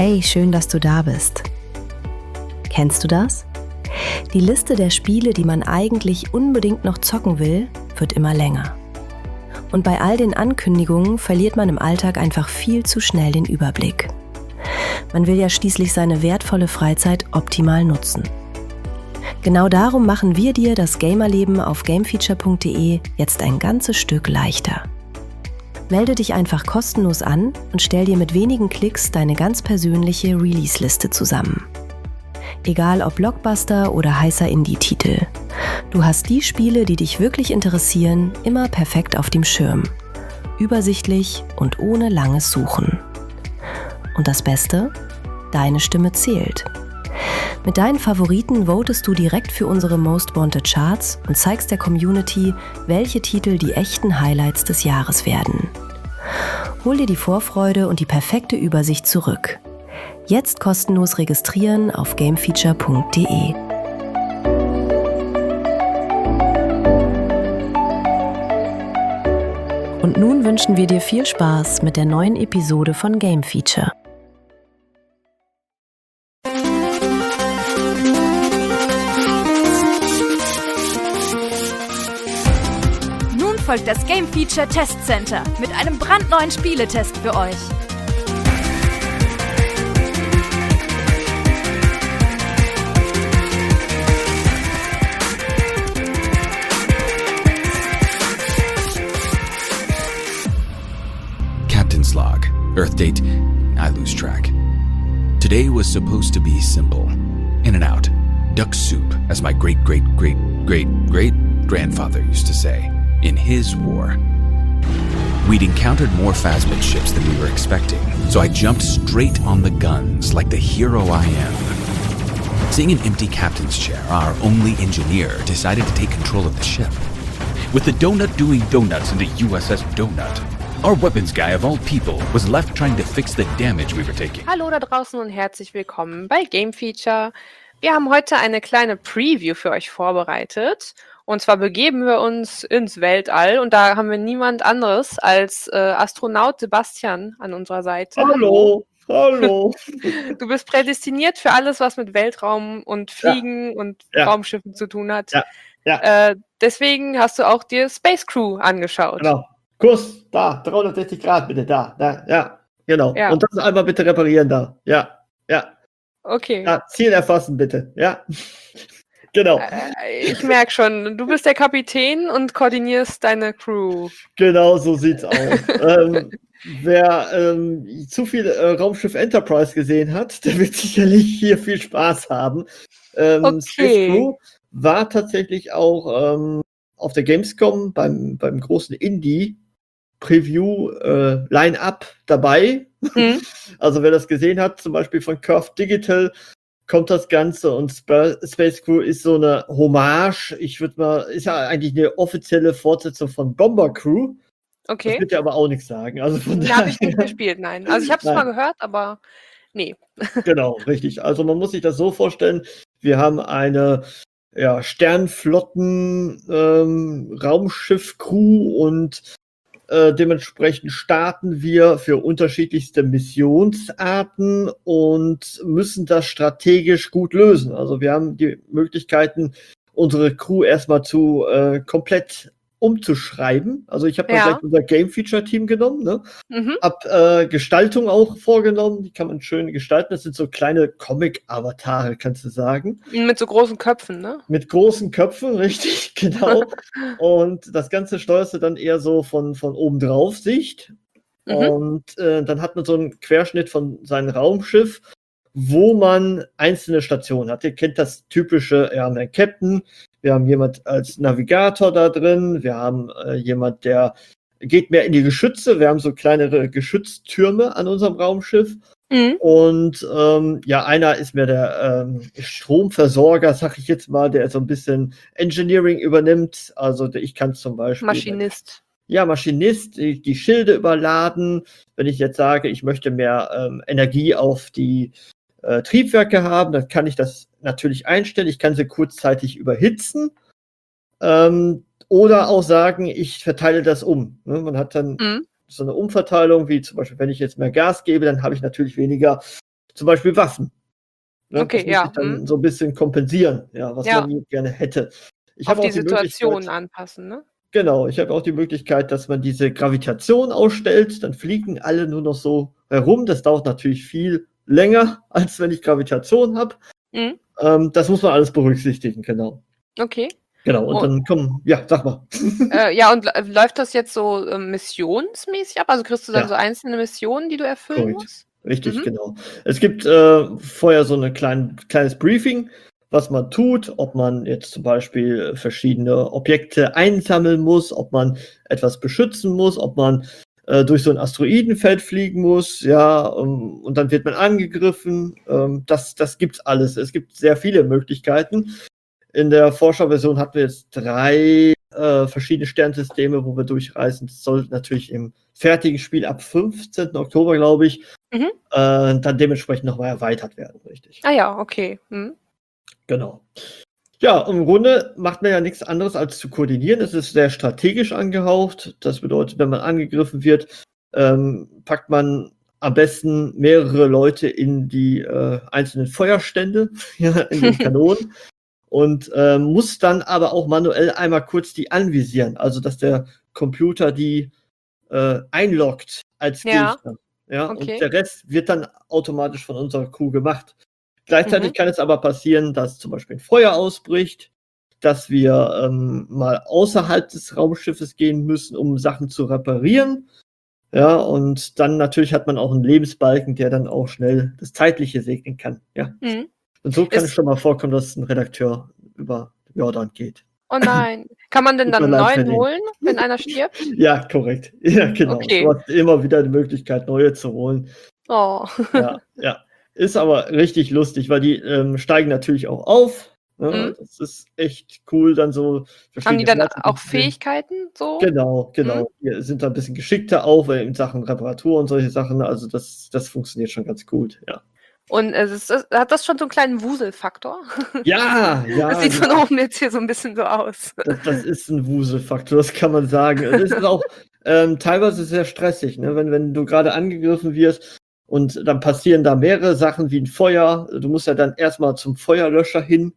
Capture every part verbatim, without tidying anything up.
Hey, schön, dass du da bist. Kennst du das? Die Liste der Spiele, die man eigentlich unbedingt noch zocken will, wird immer länger. Und bei all den Ankündigungen verliert man im Alltag einfach viel zu schnell den Überblick. Man will ja schließlich seine wertvolle Freizeit optimal nutzen. Genau darum machen wir dir das Gamerleben auf gamefeature punkt de jetzt ein ganzes Stück leichter. Melde dich einfach kostenlos an und stell dir mit wenigen Klicks deine ganz persönliche Release-Liste zusammen. Egal ob Blockbuster oder heißer Indie-Titel. Du hast die Spiele, die dich wirklich interessieren, immer perfekt auf dem Schirm. Übersichtlich und ohne langes Suchen. Und das Beste? Deine Stimme zählt. Mit deinen Favoriten votest du direkt für unsere Most Wanted Charts und zeigst der Community, welche Titel die echten Highlights des Jahres werden. Hol dir die Vorfreude und die perfekte Übersicht zurück. Jetzt kostenlos registrieren auf gamefeature punkt de. Und nun wünschen wir dir viel Spaß mit der neuen Episode von Game Feature. Nun folgt das Game Feature Test Center mit einem brandneuen Spieletest für euch. Captain's log. Earth date, I lose track. Today was supposed to be simple. In and out. Duck soup, as my great-great-great-great-grandfather used to say. In his war. We'd encountered more Phasmid ships than we were expecting, so I jumped straight on the guns like the hero I am. Seeing an empty captain's chair, our only engineer decided to take control of the ship. With the donut doing donuts in the U S S Donut, our weapons guy of all people was left trying to fix the damage we were taking. Hallo da draußen und herzlich willkommen bei Game Feature. Wir haben heute eine kleine Preview für euch vorbereitet. Und zwar begeben wir uns ins Weltall und da haben wir niemand anderes als äh, Astronaut Sebastian an unserer Seite. Hallo, hallo. Du bist prädestiniert für alles, was mit Weltraum und Fliegen ja. und ja. Raumschiffen zu tun hat. Ja. Ja. Äh, deswegen hast du auch dir Space Crew angeschaut. Genau. Kurs, da, dreihundertsechzig Grad bitte, da, da, ja, genau. Ja. Und das einmal bitte reparieren da, ja, ja. Okay. Ja, Ziel erfassen bitte, ja. Genau. Äh, ich merke schon, du bist der Kapitän und koordinierst deine Crew. Genau, so sieht's aus. ähm, wer ähm, zu viel äh, Raumschiff Enterprise gesehen hat, der wird sicherlich hier viel Spaß haben. Ähm, okay. Space Crew war tatsächlich auch ähm, auf der Gamescom beim, beim großen Indie Preview äh, Line-Up dabei. Mhm. Also wer das gesehen hat, zum Beispiel von Curve Digital, kommt das Ganze und Sp- Space Crew ist so eine Hommage. Ich würde mal, ist ja eigentlich eine offizielle Fortsetzung von Bomber Crew. Okay. Das wird ja aber auch nichts sagen. Also von Da habe ich nicht gespielt, nein. Also ich habe es mal gehört, aber nee. Genau, richtig. Also man muss sich das so vorstellen, wir haben eine ja, Sternflotten ähm, Raumschiff-Crew und äh, dementsprechend starten wir für unterschiedlichste Missionsarten und müssen das strategisch gut lösen. Also wir haben die Möglichkeiten, unsere Crew erstmal zu äh, komplett umzuschreiben. Also ich habe Ja. mal gleich unser Game-Feature-Team genommen, ne? Mhm. Hab äh, Gestaltung auch vorgenommen, die kann man schön gestalten. Das sind so kleine Comic-Avatare, kannst du sagen. Mit so großen Köpfen, ne? Mit großen Köpfen, richtig, genau. Und das Ganze steuerst du dann eher so von, von oben drauf Sicht. Mhm. Und äh, dann hat man so einen Querschnitt von seinem Raumschiff, wo man einzelne Stationen hat. Ihr kennt das typische, wir haben einen Captain, wir haben jemand als Navigator da drin, wir haben äh, jemand, der geht mehr in die Geschütze, wir haben so kleinere Geschütztürme an unserem Raumschiff. Mhm. Und ähm, ja, einer ist mehr der ähm, Stromversorger, sag ich jetzt mal, der so ein bisschen Engineering übernimmt. Also der, ich kann zum Beispiel... Maschinist. Ja, Maschinist, die, die Schilde überladen. Wenn ich jetzt sage, ich möchte mehr ähm, Energie auf die äh, Triebwerke haben, dann kann ich das natürlich einstellen. Ich kann sie kurzzeitig überhitzen. Ähm, oder auch sagen, ich verteile das um. Ne? Man hat dann Mhm. so eine Umverteilung, wie zum Beispiel, wenn ich jetzt mehr Gas gebe, dann habe ich natürlich weniger zum Beispiel Waffen. Ne? Okay, das muss ja, ich dann mhm. so ein bisschen kompensieren, ja, was Ja. man gerne hätte. Ich Auf habe die auch die Situation Möglichkeit anpassen, ne? genau, ich habe auch die Möglichkeit, dass man diese Gravitation ausstellt, dann fliegen alle nur noch so herum. Das dauert natürlich viel länger, als wenn ich Gravitation habe. Mhm. Ähm, das muss man alles berücksichtigen, genau. Okay. Genau, und Und dann kommen ja, sag mal. äh, ja, und l läuft das jetzt so, ähm, missionsmäßig ab? Also, kriegst du dann Ja. so einzelne Missionen, die du erfüllen Korrekt. musst? Richtig, Mhm. genau. Es gibt, äh, vorher so 'ne klein kleines Briefing, was man tut, ob man jetzt zum Beispiel verschiedene Objekte einsammeln muss, ob man etwas beschützen muss, ob man, äh, durch so 'n Asteroidenfeld fliegen muss, ja, ähm, und dann wird man angegriffen. Ähm, das das gibt's alles. Es gibt sehr viele Möglichkeiten. In der Vorschauversion hatten wir jetzt drei, äh, verschiedene Sternsysteme, wo wir durchreisen. Das soll natürlich im fertigen Spiel ab fünfzehnten Oktober, glaube ich, Mhm. äh, dann dementsprechend noch mal erweitert werden, richtig. Ah ja, okay. Mhm. Genau. Ja, im Grunde macht man ja nix anderes als zu koordinieren. Es ist sehr strategisch angehaucht. Das bedeutet, wenn man angegriffen wird, ähm, packt man am besten mehrere Leute in die, äh, einzelnen Feuerstände, ja, in den Kanonen und, ähm, muss dann aber auch manuell einmal kurz die anvisieren, also dass der Computer die, äh, einloggt als Ja, Gegner, ja? Und okay. der Rest wird dann automatisch von unserer Crew gemacht. Gleichzeitig Mhm. kann es aber passieren, dass zum Beispiel 'n Feuer ausbricht, dass wir, ähm, mal außerhalb des Raumschiffes gehen müssen, um Sachen zu reparieren. Ja, und dann natürlich hat man auch 'n Lebensbalken, der dann auch schnell das Zeitliche segnen kann, ja. Mhm. Und so kann es Ist schon mal vorkommen, dass 'n Redakteur über Jordan geht. Oh nein. Kann man denn Tut mir dann 'n leid für neuen den. holen, wenn einer stirbt? Ja, korrekt. Ja, genau. Du Okay. hast immer wieder die Möglichkeit, neue zu holen. Oh. Ja, ja. Ist aber richtig lustig, weil die, ähm, steigen natürlich auch auf, Mhm. ne? Das ist echt cool, dann so Haben die verschiedene dann Werte zu auch sehen. Fähigkeiten so? Genau, Mhm. genau. Die sind da 'n bisschen geschickter auch, äh, in Sachen Reparatur und solche Sachen. Also, das das funktioniert schon ganz gut, ja. Und es ist das hat das schon so 'n kleinen Wuselfaktor? Ja, Das ja, sieht von ja. oben jetzt hier so 'n bisschen so aus. Das das ist 'n Wuselfaktor, das kann man sagen. Und es ist auch, ähm, teilweise sehr stressig, ne? Wenn wenn du grade angegriffen wirst und dann passieren da mehrere Sachen wie 'n Feuer. Du musst ja dann erst mal zum Feuerlöscher hin,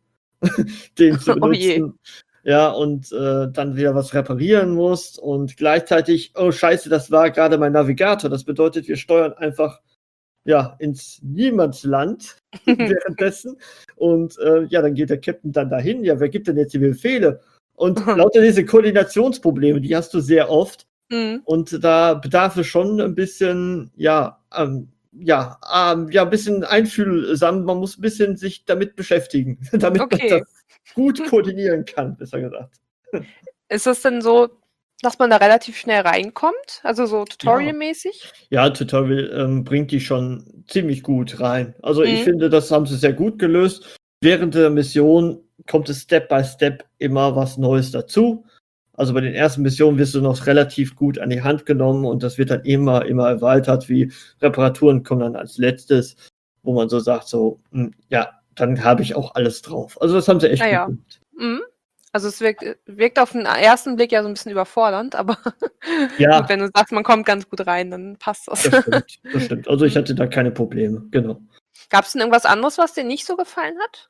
den zu Oh je. benutzen, ja, und, äh, dann wieder was reparieren musst und gleichzeitig: „Oh Scheiße, das war grade mein Navigator.“ Das bedeutet, wir steuern einfach, ja, ins Niemandsland währenddessen und, äh, ja, dann geht der Captain dann dahin. Ja, wer gibt denn jetzt die Befehle? Und lauter diese Koordinationsprobleme, die hast du sehr oft Mhm. und da bedarf es schon 'n bisschen, ja, ähm ja, ähm, ja, bisschen einfühlsam. Man muss 'n bisschen sich damit beschäftigen, damit man das Okay. gut koordinieren kann, besser gesagt. Ist das denn so, dass man da relativ schnell reinkommt, also so Ja. tutorialmäßig? Ja, Tutorial, ähm, bringt dich schon ziemlich gut rein. Also, ich Mhm. finde, das haben sie sehr gut gelöst. Während der Mission kommt es Step by Step immer was Neues dazu. Also, bei den ersten Missionen wirst du noch relativ gut an die Hand genommen und das wird dann immer, immer erweitert, wie Reparaturen kommen dann als Letztes, wo man so sagt, so: „Hm, ja, dann habe ich auch alles drauf.“ Also, das haben sie echt Ah gut ja. gemacht. Mhm. Also, es wirkt äh, wirkt auf 'n ersten Blick ja so 'n bisschen überfordernd, aber gut, Ja. wenn du sagst, man kommt ganz gut rein, dann passt das. Das stimmt, das stimmt. Also, ich Mhm. hatte da keine Probleme, genau. Gab's denn irgendwas anderes, was dir nicht so gefallen hat?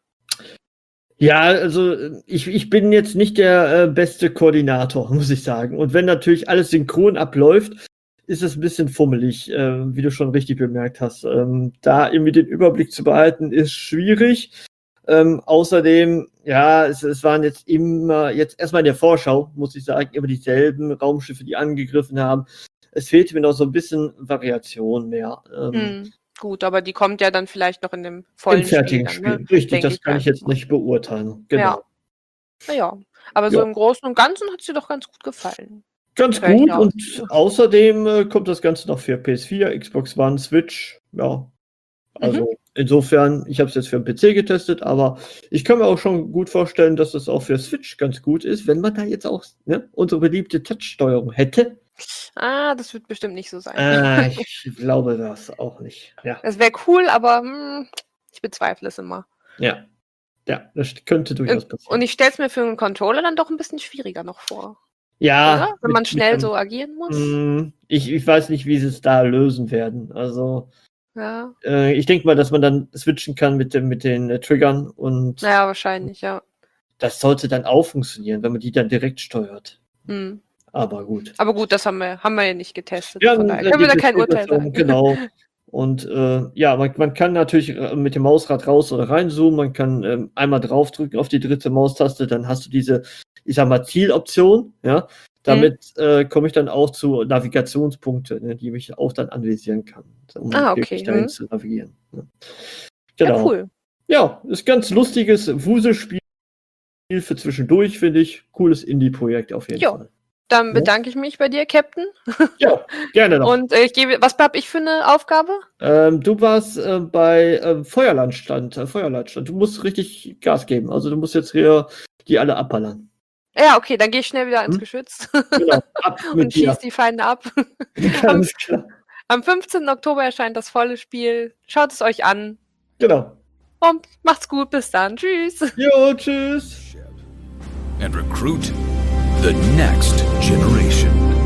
Ja, also, äh, ich ich bin jetzt nicht der, äh, beste Koordinator, muss ich sagen. Und wenn natürlich alles synchron abläuft, ist es 'n bisschen fummelig, äh, wie du schon richtig bemerkt hast. Ähm, da irgendwie den Überblick zu behalten, ist schwierig. Ähm, außerdem, ja, es es waren jetzt immer jetzt erst mal in der Vorschau, muss ich sagen, immer dieselben Raumschiffe, die angegriffen haben. Es fehlte mir noch so 'n bisschen Variation mehr, ähm Mhm. Gut, aber die kommt ja dann vielleicht noch in dem Im vollen Spiel fertigen dann, ne? Spiel. Richtig, Denke das ich kann ich einfach jetzt mal. nicht beurteilen, Ja. genau. Na ja, aber so Ja. im Großen und Ganzen hat's dir doch ganz gut gefallen. Ganz Höre ich gut raus. und außerdem, äh, kommt das Ganze noch für P S vier, Xbox One, Switch, ja. Mhm. Also, insofern, ich habe es jetzt für 'n P C getestet, aber ich kann mir auch schon gut vorstellen, dass es auch für Switch ganz gut ist, wenn man da jetzt auch, ne, unsere beliebte Touch-Steuerung hätte. Ah, das wird bestimmt nicht so sein. Äh, ich glaube das auch nicht, ja. Es wäre cool, aber, hm, ich bezweifle es immer. Ja. Ja, das st könnte Ähm, durchaus und passieren. ich stelle es mir für 'n Controller dann doch 'n bisschen schwieriger noch vor, oder? Ja, Wenn man mit mit schnell dem so agieren muss? hm, ich ich weiß nicht, wie sie's da lösen werden. Also Ja. Äh, ich denke mal, dass man dann switchen kann mit, dem, mit den äh, Triggern und Naja, wahrscheinlich, ja. das sollte dann auch funktionieren, wenn man die dann direkt steuert. Hm. Aber gut. Aber gut, das haben wir, haben wir ja nicht getestet. Ja, von daher äh, können wir da die kein Urteil Bestätigung, sagen. Genau. Und äh, ja, man, man kann natürlich äh, mit dem Mausrad raus oder reinzoomen. Man kann ähm, einmal draufdrücken auf die dritte Maustaste, dann hast du diese, ich sag mal, Zieloption. Ja, damit äh, komme ich dann auch zu Navigationspunkte, ne, die ich auch dann anvisieren kann, um Ah, okay, wirklich dahin hm. zu navigieren. Ne. Ja, Genau. cool. Ja, ist ganz lustiges Wuselspiel für zwischendurch, finde ich. Cooles Indie-Projekt auf jeden Jo. Fall. Dann Ja. bedanke ich mich bei dir, Captain. Ja, gerne noch. Und äh, ich gebe, was habe ich für eine Aufgabe? Ähm, du warst äh, bei ähm, Feuerlandstand, äh, Feuerlandstand. Du musst richtig Gas geben. Also du musst jetzt hier die alle abballern. Ja, okay, dann gehe ich schnell wieder ins Hm? Geschütz Genau, ab mit und dir. schieße die Feinde ab. Ganz klar. Am fünfzehnten Oktober erscheint das volle Spiel. Schaut es euch an. Genau. Und macht's gut, bis dann. Tschüss. Jo, tschüss. And recruit the next generation.